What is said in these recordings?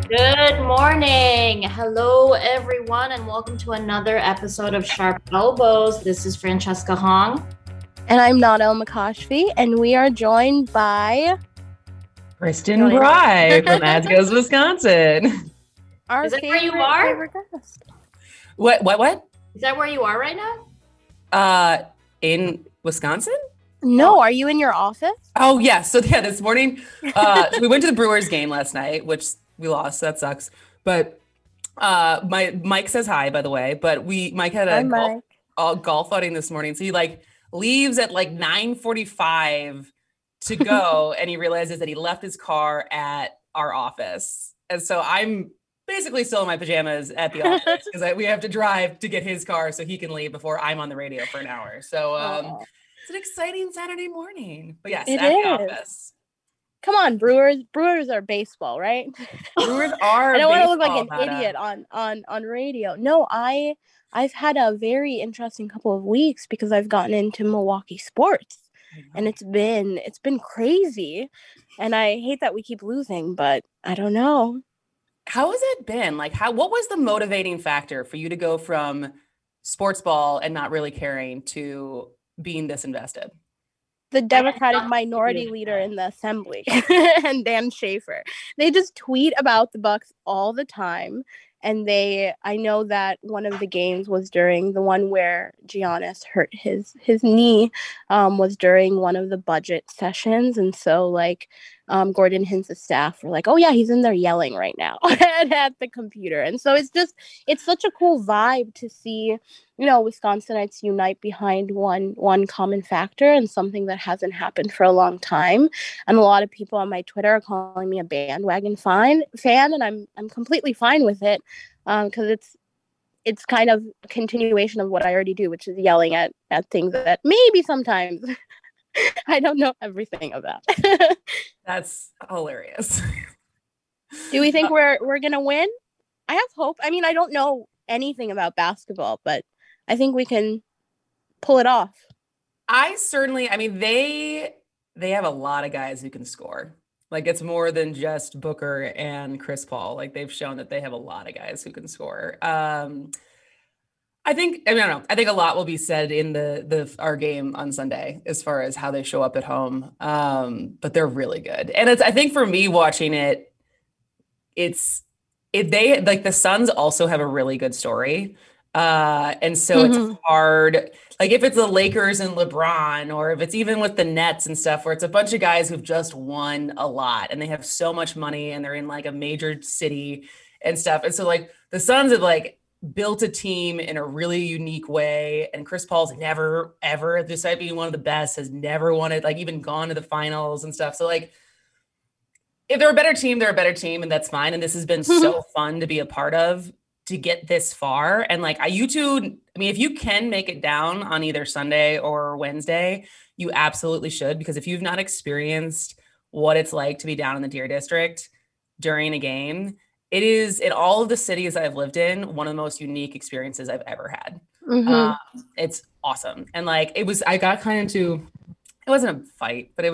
Good morning. Hello, everyone, and welcome to another episode of Sharp Elbows. This is Francesca Hong. And I'm Nadel Makashvi, and we are joined by Kristen Bry from Ads Goes Wisconsin. Is that where you are? Guest. What? Is that where you are right now? In Wisconsin? No, are you in your office? Oh, yeah. So, this morning, we went to the Brewers game last night, which we lost. So that sucks. But Mike says hi, by the way. But Mike had a golf outing this morning. So he leaves at 9:45 to go, and he realizes that he left his car at our office. And so I'm basically still in my pajamas at the office because we have to drive to get his car so he can leave before I'm on the radio for an hour. So it's an exciting Saturday morning. But yes, at the office. Come on, Brewers are baseball, right? Brewers are. I don't want to look like an idiot on radio. No, I've had a very interesting couple of weeks because I've gotten into Milwaukee sports, and it's been crazy. And I hate that we keep losing, but I don't know. How has it been? What was the motivating factor for you to go from sports ball and not really caring to being this invested? The Democratic minority leader in the assembly and Dan Schaefer. They just tweet about the Bucks all the time. And I know that one of the games was during the one where Giannis hurt his knee, was during one of the budget sessions. And so Gordon Hintz's staff were like, oh yeah, he's in there yelling right now at the computer. And so it's such a cool vibe to see, Wisconsinites unite behind one common factor and something that hasn't happened for a long time. And a lot of people on my Twitter are calling me a bandwagon fan, and I'm completely fine with it, because it's kind of a continuation of what I already do, which is yelling at things that maybe sometimes I don't know everything about. That's hilarious. Do we think we're gonna win? I have hope. I mean, I don't know anything about basketball, but I think we can pull it off. They have a lot of guys who can score. It's more than just Booker and Chris Paul. They've shown that they have a lot of guys who can score. I don't know. I think a lot will be said in our game on Sunday as far as how they show up at home. But they're really good. And I think for me watching it, the Suns also have a really good story. And so it's hard, if it's the Lakers and LeBron, or if it's even with the Nets and stuff, where it's a bunch of guys who've just won a lot and they have so much money and they're in a major city and stuff. And so the Suns have built a team in a really unique way. And Chris Paul's never, ever, despite being one of the best, has never won it, even gone to the finals and stuff. So if they're a better team, they're a better team, and that's fine. And this has been so fun to be a part of, to get this far. And you two, if you can make it down on either Sunday or Wednesday, you absolutely should, because if you've not experienced what it's like to be down in the Deer District during a game, it is, in all of the cities I've lived in, one of the most unique experiences I've ever had. It's awesome. And I got kind of into, it wasn't a fight, but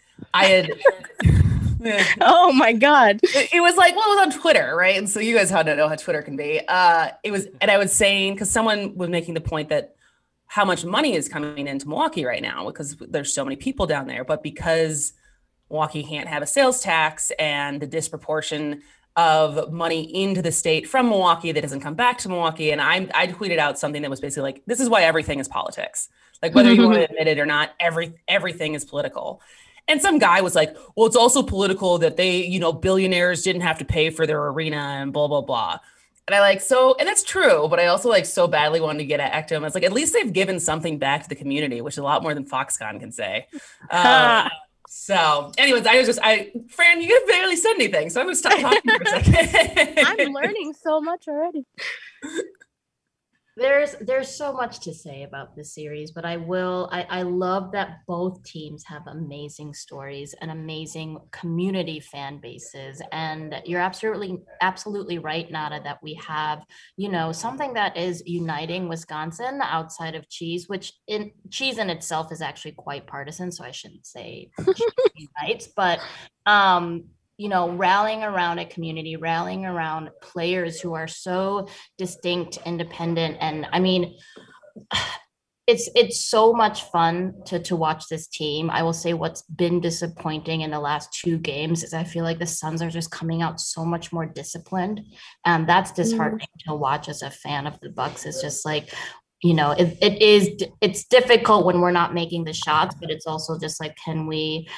oh my God. It was it was on Twitter, right? And so you guys know how Twitter can be. And I was saying, because someone was making the point that how much money is coming into Milwaukee right now because there's so many people down there, but because Milwaukee can't have a sales tax and the disproportion of money into the state from Milwaukee that doesn't come back to Milwaukee. And I tweeted out something that was basically this is why everything is politics. Whether you want to admit it or not, everything is political. And some guy was like, well, it's also political that they, billionaires didn't have to pay for their arena and blah, blah, blah. And and that's true, but I also so badly wanted to get at him. It's at least they've given something back to the community, which is a lot more than Foxconn can say. So anyways, Fran, you barely said anything, so I'm going to stop talking for a second. I'm learning so much already. There's so much to say about this series, but I love that both teams have amazing stories and amazing community fan bases. And you're absolutely right, Nada, that we have, something that is uniting Wisconsin outside of cheese, which cheese in itself is actually quite partisan. So I shouldn't say unites, but rallying around a community, rallying around players who are so distinct, independent. And I mean, it's so much fun to watch this team. I will say what's been disappointing in the last 2 games is I feel like the Suns are just coming out so much more disciplined, and that's disheartening to watch as a fan of the Bucks. It's just like, it's difficult when we're not making the shots, but it's also just like, can we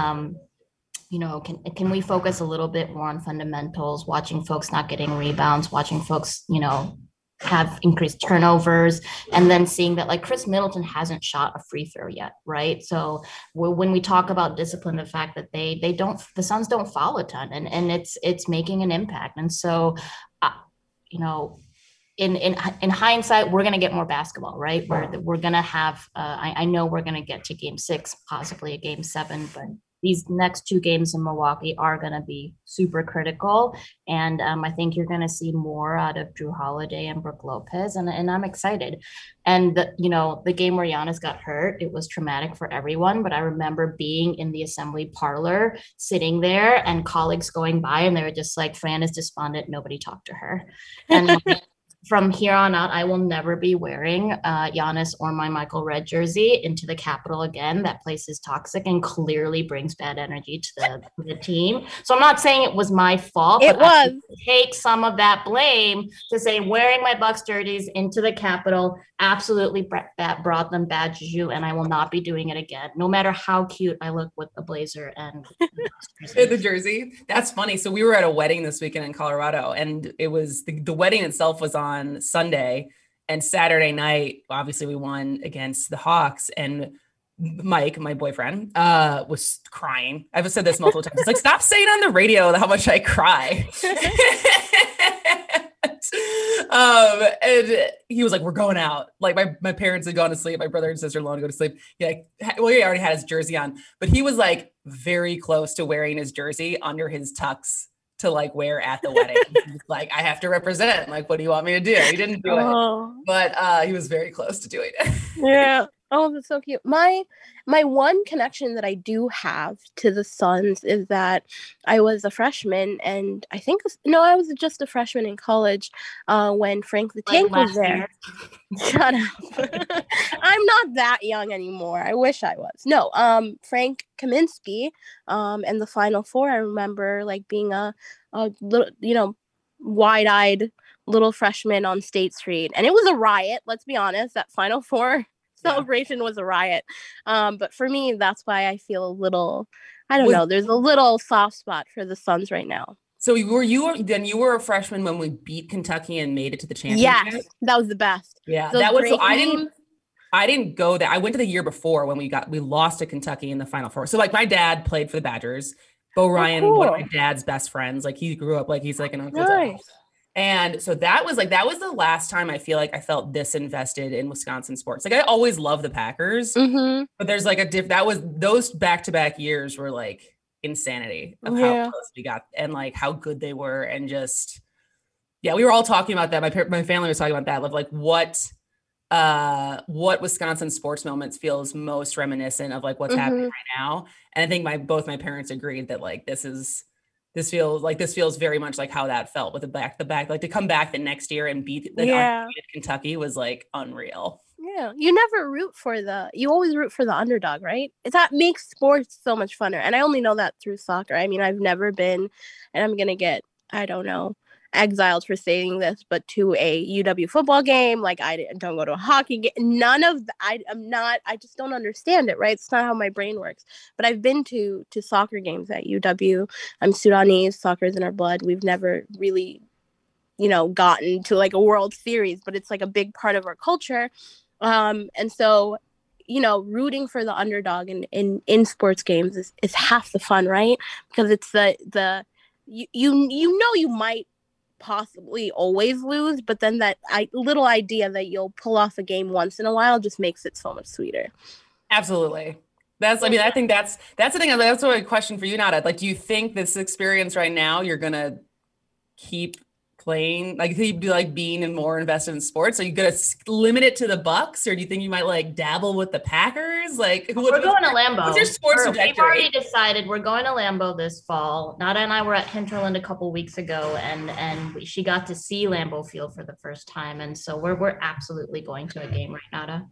can we focus a little bit more on fundamentals, watching folks not getting rebounds, watching folks, have increased turnovers, and then seeing that like Chris Middleton hasn't shot a free throw yet, right? So when we talk about discipline, the fact that the Suns don't foul a ton, and it's making an impact. And so, you know, in hindsight, we're going to get more basketball, right? We're going to have, I know we're going to get to game 6, possibly a game 7, but these next 2 games in Milwaukee are going to be super critical. And I think you're going to see more out of Drew Holiday and Brook Lopez. And I'm excited. And, the game where Giannis got hurt, it was traumatic for everyone. But I remember being in the assembly parlor, sitting there, and colleagues going by, and they were just like, Fran is despondent. Nobody talked to her. And from here on out, I will never be wearing Giannis or my Michael Redd jersey into the Capitol again. That place is toxic and clearly brings bad energy to the team. So I'm not saying it was my fault. It was. I take some of that blame to say wearing my Bucks jerseys into the Capitol absolutely brought them bad juju, and I will not be doing it again, no matter how cute I look with the blazer and the jersey. That's funny. So we were at a wedding this weekend in Colorado, and it was the wedding itself was on Sunday, and Saturday night, obviously we won against the Hawks, and Mike, my boyfriend, was crying. I've said this multiple times. It's like, stop saying on the radio how much I cry. And he was like, we're going out. Like my parents had gone to sleep. My brother and sister-in-law to go to sleep. Yeah. Well, he already had his jersey on, but he was like very close to wearing his jersey under his tux to like wear at the wedding. Like, I have to represent. Like, what do you want me to do? He didn't do it, but he was very close to doing it. Yeah. Oh, that's so cute. My one connection that I do have to the Suns is that I was a freshman, and I was just a freshman in college when Frank the Tank was there. Shut up. I'm not that young anymore. I wish I was. No, Frank Kaminsky, and the Final Four. I remember like being a little, wide-eyed little freshman on State Street, and it was a riot. Let's be honest. That Final Four celebration was a riot. But for me, that's why I feel a little, I don't know, there's a little soft spot for the Suns right now. So you were a freshman when we beat Kentucky and made it to the championship? Yes, that was the best. Yeah, that was, so I didn't go there. I went to the year before when we lost to Kentucky in the Final Four. So like my dad played for the Badgers. Bo Ryan, one of my dad's best friends, like he grew up, like he's like an uncle. Nice. And so that was the last time I feel like I felt this invested in Wisconsin sports. Like I always loved the Packers, but there's like those back-to-back years were like insanity of how close we got and like how good they were. And just, we were all talking about that. My family was talking about that, of like what Wisconsin sports moments feels most reminiscent of like what's happening right now. And I think both my parents agreed that like this feels very much like how that felt with the back, like to come back the next year and beat Kentucky was like unreal. Yeah. You always root for the underdog, right? That makes sports so much funner. And I only know that through soccer. I mean, I've never been, and I'm going to get, I don't know, exiled for saying this, but to a UW football game, like I don't go to a hockey game, none of I just don't understand it, right? It's not how my brain works. But I've been to soccer games at UW. I'm Sudanese, soccer is in our blood. We've never really, gotten to like a World Series, but it's like a big part of our culture. And so, rooting for the underdog in sports games is half the fun, right? Because it's you might possibly always lose, but then that little idea that you'll pull off a game once in a while just makes it so much sweeter. Absolutely. I think that's the thing. That's a question for you, Nada. Like, do you think this experience right now, you're going to keep playing, like you'd be like being and more invested in sports? Are you gonna limit it to the Bucks, or do you think you might like dabble with the Packers? Like, we're going to Lambeau. What's your sports trajectory? We've already decided we're going to Lambeau this fall. Nada and I were at Hinterland a couple weeks ago, and she got to see Lambeau Field for the first time, and so we're absolutely going to a game right, Nada.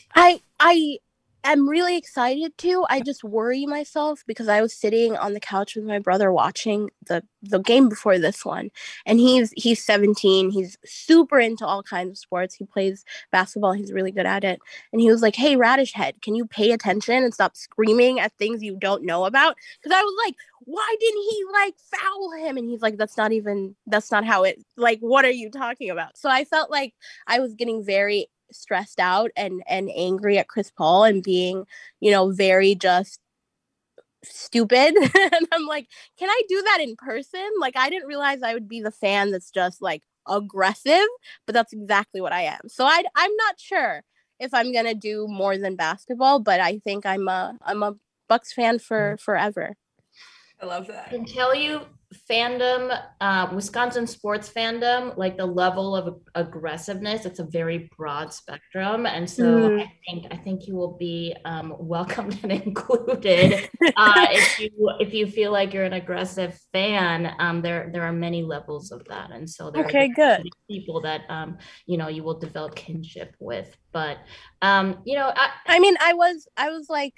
I'm really excited to. I just worry myself because I was sitting on the couch with my brother watching the game before this one, and he's 17. He's super into all kinds of sports. He plays basketball. He's really good at it. And he was like, "Hey, Radish Head, can you pay attention and stop screaming at things you don't know about?" Because I was like, "Why didn't he like foul him?" And he's like, that's not how it, like, what are you talking about? So I felt like I was getting very stressed out and angry at Chris Paul and being, very just stupid. And I'm like, can I do that in person? Like, I didn't realize I would be the fan that's just like aggressive, but that's exactly what I am. So I'm not sure if I'm gonna do more than basketball, but I think I'm a Bucks fan for forever. I love that. I can tell you, fandom, Wisconsin sports fandom, like the level of aggressiveness, it's a very broad spectrum, and so I think you will be welcomed and included if you feel like you're an aggressive fan. There are many levels of that, and so there are good people that you will develop kinship with. But I was like,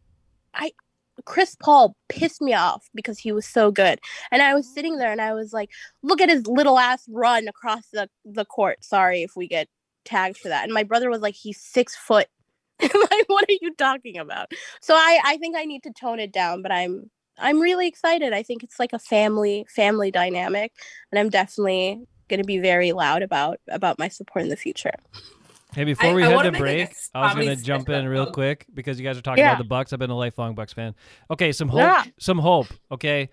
Chris Paul pissed me off because he was so good. And I was sitting there and I was like, look at his little ass run across the court. Sorry if we get tagged for that. And my brother was like, he's 6 foot. Like, what are you talking about? So I think I need to tone it down, but I'm really excited. I think it's like a family dynamic, and I'm definitely going to be very loud about my support in the future. Hey, before we head to break, I was going to jump in real quick because you guys are talking about the Bucks. I've been a lifelong Bucks fan. Okay, some hope. Okay,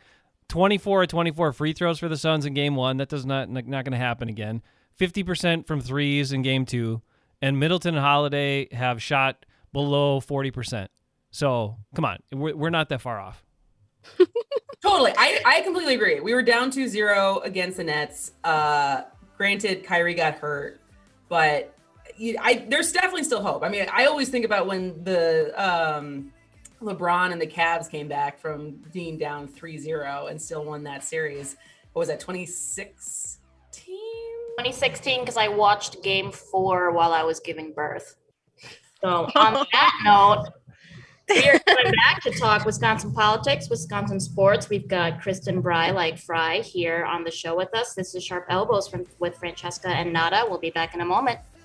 24 free throws for the Suns in Game 1. That does not going to happen again. 50% from threes in Game 2, and Middleton and Holiday have shot below 40%. So come on, we're not that far off. Totally, I completely agree. We were down 2-0 against the Nets. Granted, Kyrie got hurt, but there's definitely still hope. I mean, I always think about when the LeBron and the Cavs came back from being down 3-0 and still won that series. What was that, 2016? 2016, because I watched Game 4 while I was giving birth. So on that note, we are coming back to talk Wisconsin politics, Wisconsin sports. We've got Kristen Bry, like Fry, here on the show with us. This is Sharp Elbows with Francesca and Nada. We'll be back in a moment.